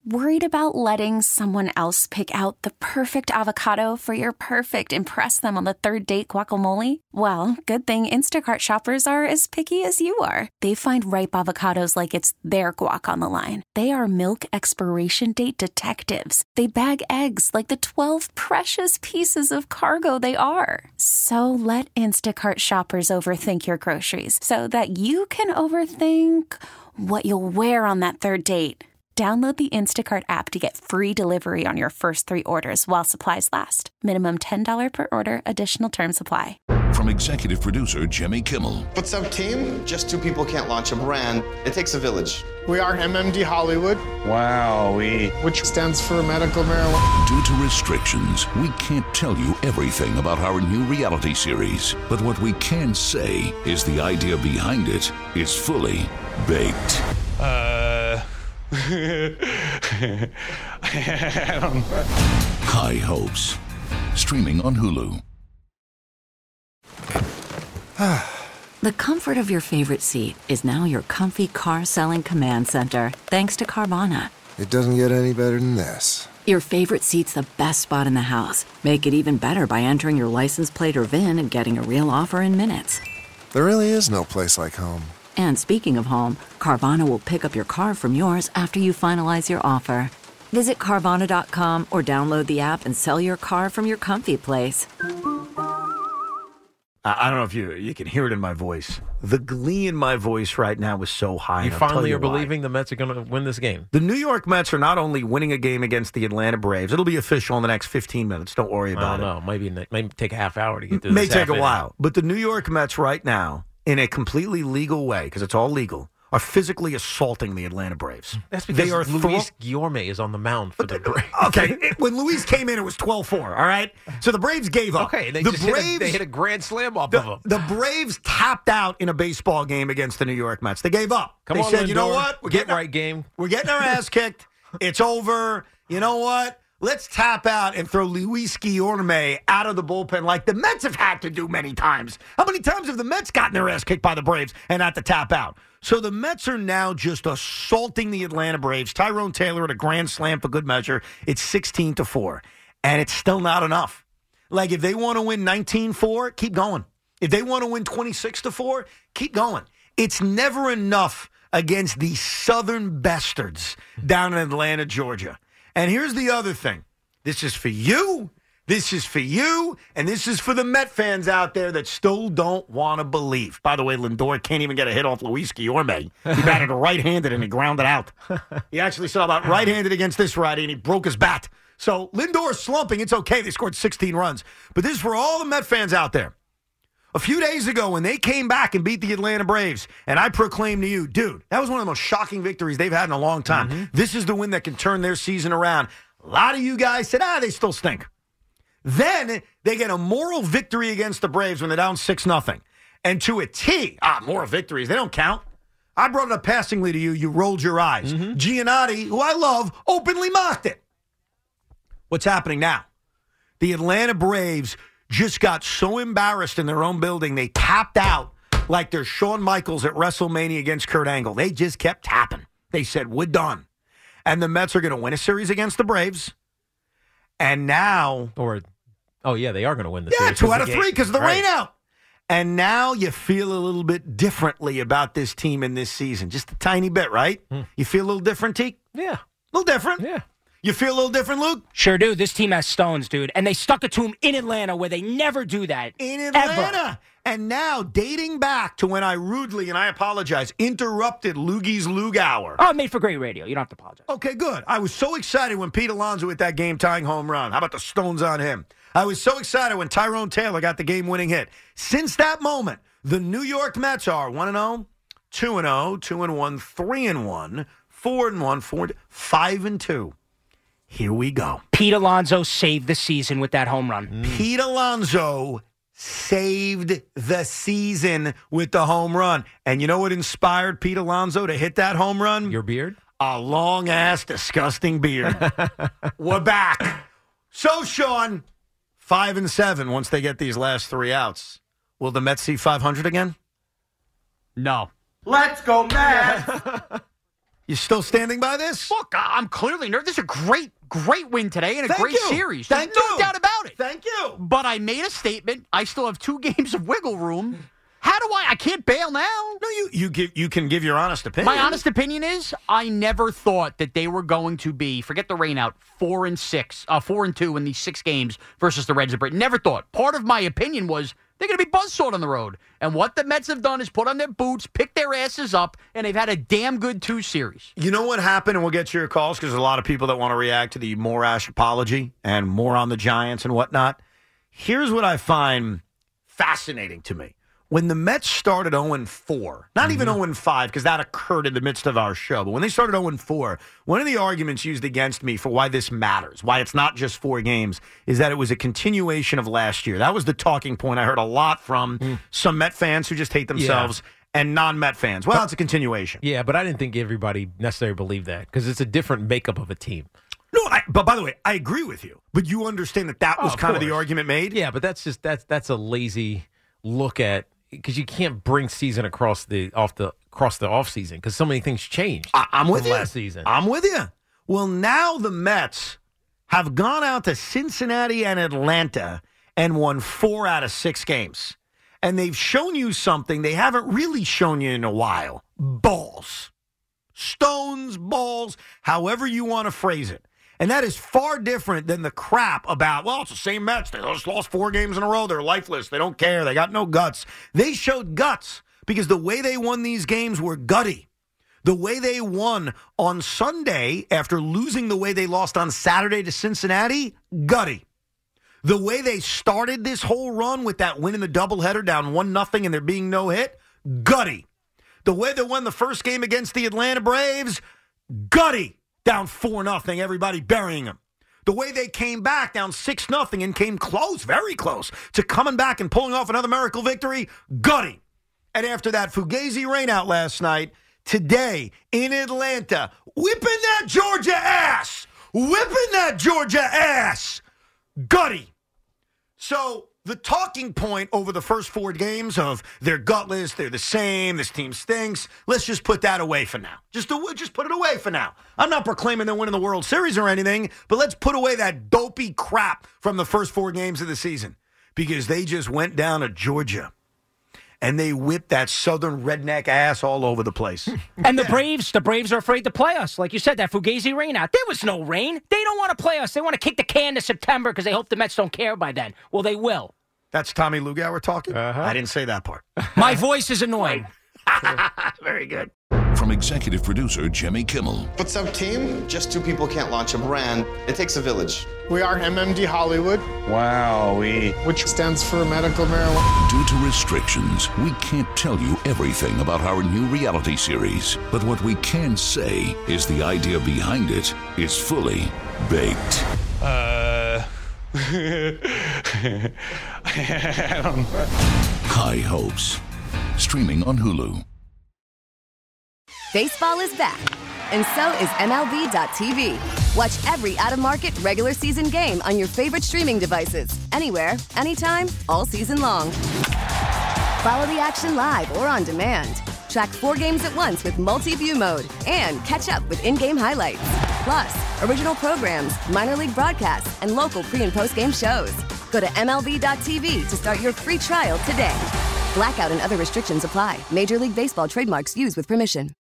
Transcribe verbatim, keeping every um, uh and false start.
Worried about letting someone else pick out the perfect avocado for your perfect impress them on the third date guacamole? Well, good thing Instacart shoppers are as picky as you are. They find ripe avocados like it's their guac on the line. They are milk expiration date detectives. They bag eggs like the twelve precious pieces of cargo they are. So let Instacart shoppers overthink your groceries so that you can overthink what you'll wear on that third date. Download the Instacart app to get free delivery on your first three orders while supplies last. Minimum ten dollars per order. Additional terms apply. From executive producer Jimmy Kimmel. What's up, team? Just two people can't launch a brand. It takes a village. We are M M D Hollywood. Wow, we... Which stands for medical marijuana. Due to restrictions, we can't tell you everything about our new reality series. But what we can say is the idea behind it is fully baked. Uh... I don't know. High Hopes. Streaming on Hulu. The comfort of your favorite seat is now your comfy car selling command center, thanks to Carvana. It doesn't get any better than this. Your favorite seat's the best spot in the house. Make it even better by entering your license plate or V I N and getting a real offer in minutes. There really is no place like home. And speaking of home, Carvana will pick up your car from yours after you finalize your offer. Visit Carvana dot com or download the app and sell your car from your comfy place. I don't know if you you can hear it in my voice. The glee in my voice right now is so high. You finally are believing the Mets are going to win this game. The New York Mets are not only winning a game against the Atlanta Braves. It'll be official in the next fifteen minutes. Don't worry about it. I don't know. Maybe it may take a half hour to get to this. May this take a inning. while. But the New York Mets right now, in a completely legal way, because it's all legal, are physically assaulting the Atlanta Braves. That's because they are Luis thro- Guillorme is on the mound for the Braves. Okay, it, when Luis came in, it was twelve four, all right? So the Braves gave up. Okay, they the just Braves, hit a, they hit a grand slam off the, of him. The Braves tapped out in a baseball game against the New York Mets. They gave up. Come they on, said, Lindor, you know what? We're get getting right game. We're getting our ass kicked. It's over. You know what? Let's tap out and throw Luis Guillorme out of the bullpen like the Mets have had to do many times. How many times have the Mets gotten their ass kicked by the Braves and had to tap out? So the Mets are now just assaulting the Atlanta Braves. Tyrone Taylor at a grand slam for good measure. It's sixteen to four. And it's still not enough. Like, if they want to win nineteen four, keep going. If they want to win twenty-six to four, keep going. It's never enough against these southern bastards down in Atlanta, Georgia. And here's the other thing. This is for you, this is for you, and this is for the Met fans out there that still don't want to believe. By the way, Lindor can't even get a hit off Luis Guillorme. He batted right-handed and he grounded out. He actually saw about right-handed against this righty and he broke his bat. So Lindor's slumping. It's okay. They scored sixteen runs. But this is for all the Met fans out there. A few days ago when they came back and beat the Atlanta Braves, and I proclaimed to you, dude, that was one of the most shocking victories they've had in a long time. Mm-hmm. This is the win that can turn their season around. A lot of you guys said, ah, they still stink. Then they get a moral victory against the Braves when they're down six nothing. And to a T, ah, moral victories, they don't count. I brought it up passingly to you. You rolled your eyes. Mm-hmm. Giannotti, who I love, openly mocked it. What's happening now? The Atlanta Braves just got so embarrassed in their own building, they tapped out like they're Shawn Michaels at WrestleMania against Kurt Angle. They just kept tapping. They said, we're done. And the Mets are going to win a series against the Braves. And now... Or, oh, yeah, they are going to win the yeah, series. two out of three because of the right. rain out. And now you feel a little bit differently about this team in this season. Just a tiny bit, right? Hmm. You feel a little different, Teak? Yeah. A little different? Yeah. You feel a little different, Luke? Sure do. This team has stones, dude. And they stuck it to him in Atlanta where they never do that. In Atlanta. Ever. And now, dating back to when I rudely, and I apologize, interrupted Loogie's Lug Hour. Oh, made for great radio. You don't have to apologize. Okay, good. I was so excited when Pete Alonso hit that game-tying home run. How about the stones on him? I was so excited when Tyrone Taylor got the game-winning hit. Since that moment, the New York Mets are one and oh, two and oh, two and one, three and one, four and one, four and five and two. Here we go. Pete Alonso saved the season with that home run. Mm. Pete Alonso saved the season with the home run. And you know what inspired Pete Alonso to hit that home run? Your beard? A long-ass, disgusting beard. We're back. So, Sean, five and seven once they get these last three outs. Will the Mets see five hundred again? No. Let's go, Mets! You still standing by this? Look, I- I'm clearly nervous. This is a great, great win today and a Thank great you. series. Thank There's you. no doubt about it. Thank you. But I made a statement. I still have two games of wiggle room. How do I? I can't bail now. No, you you give you can give your honest opinion. My honest opinion is I never thought that they were going to be, forget the rain out, four and six, uh, four and two in these six games versus the Reds of Britain. Never thought. Part of my opinion was they're going to be buzzsawed on the road. And what the Mets have done is put on their boots, pick their asses up, and they've had a damn good two series. You know what happened, and we'll get to your calls because there's a lot of people that want to react to the Morash apology and more on the Giants and whatnot. Here's what I find fascinating to me. When the Mets started oh and four, not even oh and five, because that occurred in the midst of our show, but when they started oh and four, one of the arguments used against me for why this matters, why it's not just four games, is that it was a continuation of last year. That was the talking point I heard a lot from mm. some Met fans who just hate themselves yeah. and non-Met fans. Well, but, it's a continuation. Yeah, but I didn't think everybody necessarily believed that because it's a different makeup of a team. No, I, but by the way, I agree with you. But you understand that that was oh, of kind course. of the argument made? Yeah, but that's just that's that's a lazy look at because you can't bring season across the off the across the off season because so many things changed. I, I'm with from you. Last season, I'm with you. Well, now the Mets have gone out to Cincinnati and Atlanta and won four out of six games, and they've shown you something they haven't really shown you in a while: balls, stones, balls, however you want to phrase it. And that is far different than the crap about, well, it's the same Mets. They just lost four games in a row. They're lifeless. They don't care. They got no guts. They showed guts because the way they won these games were gutty. The way they won on Sunday after losing the way they lost on Saturday to Cincinnati, gutty. The way they started this whole run with that win in the doubleheader down one nothing and there being no hit, gutty. The way they won the first game against the Atlanta Braves, gutty. Down four nothing, everybody burying them. The way they came back down six nothing and came close, very close, to coming back and pulling off another miracle victory, gutty. And after that Fugazi rainout last night, today in Atlanta, whipping that Georgia ass, whipping that Georgia ass, gutty. So the talking point over the first four games of they're gutless, they're the same, this team stinks, let's just put that away for now. Just, just put it away for now. I'm not proclaiming they're winning the World Series or anything, but let's put away that dopey crap from the first four games of the season because they just went down to Georgia and they whipped that southern redneck ass all over the place. And the Braves, the Braves are afraid to play us. Like you said, that Fugazi rain out. There was no rain. They don't want to play us. They want to kick the can to September because they hope the Mets don't care by then. Well, they will. That's Tommy Lugauer talking? Uh-huh. I didn't say that part. My voice is annoying. Very good. From executive producer Jimmy Kimmel. What's up, team? Just two people can't launch a brand. It takes a village. We are M M D Hollywood, Wow, we. which stands for medical marijuana. Due to restrictions, we can't tell you everything about our new reality series. But what we can say is the idea behind it is fully baked. Uh. I don't know. High Hopes. Streaming on Hulu. Baseball is back, and so is M L B dot T V. Watch every out-of-market regular season game on your favorite streaming devices, anywhere, anytime, all season long. Follow the action live or on demand. Track four games at once with multi-view mode and catch up with in-game highlights. Plus, original programs, minor league broadcasts, and local pre- and post-game shows. Go to M L B dot T V to start your free trial today. Blackout and other restrictions apply. Major League Baseball trademarks used with permission.